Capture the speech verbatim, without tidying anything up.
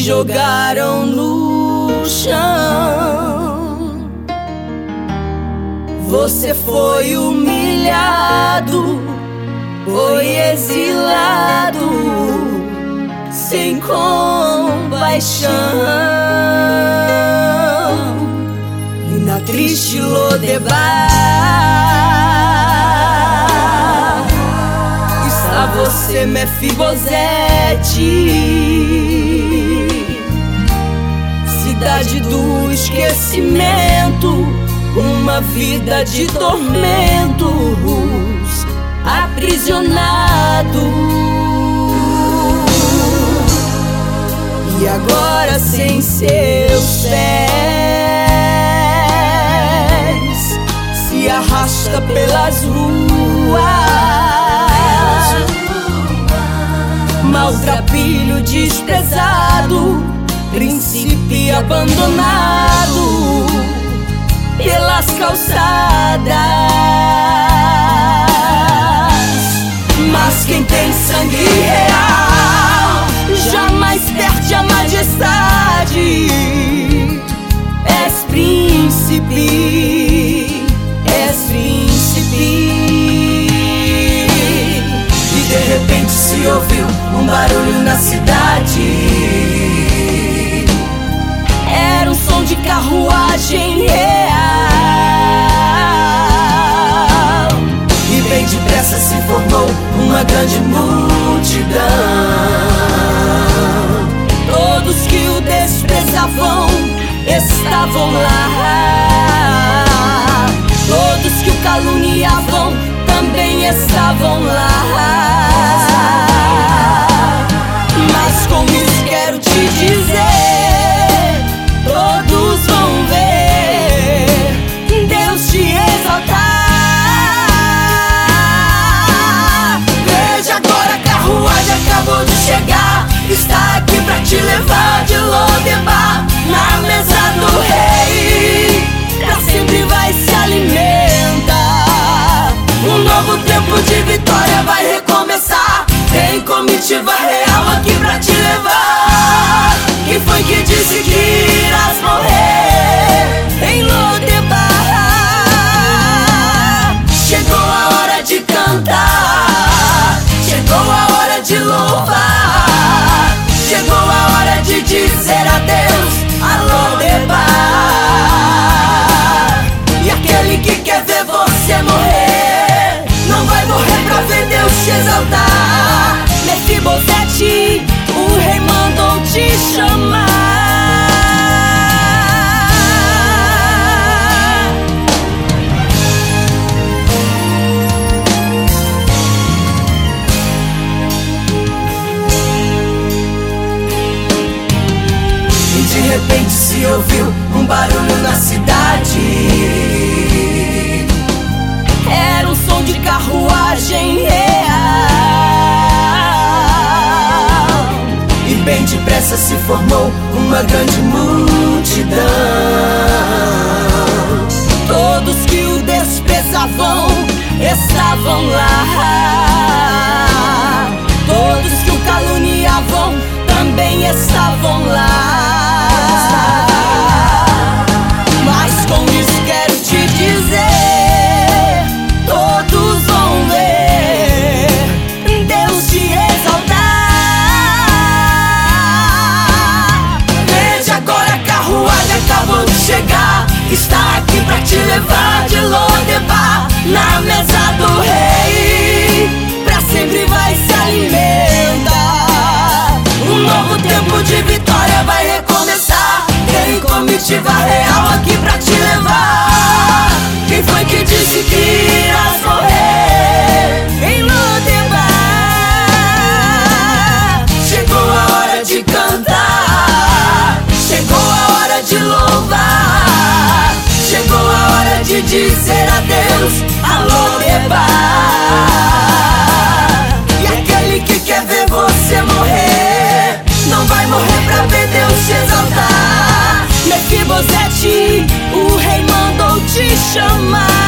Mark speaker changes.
Speaker 1: jogaram no chão. Você foi humilhado, foi exilado, sem compaixão. E na triste Lodebar está você, Mefibosete, cidade do esquecimento, uma vida de tormentos, aprisionado. E agora sem seus pés se arrasta pelas ruas, maltrapilho desprezado, príncipe abandonado pelas calçadas. Mas quem tem sangue real jamais perde a majestade. És príncipe, és príncipe. E de repente se ouviu um barulho na cidade. Era um som de carruagem real, e bem depressa se formou uma grande multidão. Todos que o desprezavam estavam lá, todos que o caluniavam também estavam lá. Mas com isso quero te dizer, todos vão ver Deus te exaltar. Veja agora, a carruagem acabou de chegar, está aqui pra te levar de Lodebar, na mesa do rei, pra sempre vai se alimentar. Um novo tempo de vitória vai recomeçar. Tem comitiva real aqui pra te levar. Quem foi que disse que irás morrer em Lodebar? Chegou a hora de cantar, chegou a hora de louvar, chegou a hora de dizer adeus a Lodebar. E aquele que quer ver você morrer não vai morrer pra ver Deus te exaltar. Mefibosete, o rei mandou te chamar. E de repente se ouviu um barulho na cidade. Era um som de carruagem real, e bem depressa se formou uma grande multidão. Todos que o desprezavam estavam lá, todos que o caluniavam também estavam lá. Mas com isso quero te dizer, todos vão ver Deus te exaltar. Veja agora, a carruagem acabou de chegar, está aqui pra te levar de Lodebar, na mesa do rei, pra sempre vai se alimentar. Um novo tempo de vitória vai recomeçar. Tem comitiva real aqui pra te levar. Quem foi que disse que irás morrer em Lodebar? Chegou a hora de cantar, chegou a hora de louvar, chegou a hora de dizer adeus a Lodebar. E aquele que quer ver você morrer não vai morrer pra ver Deus te exaltar. Mefibosete, o rei mandou te chamar.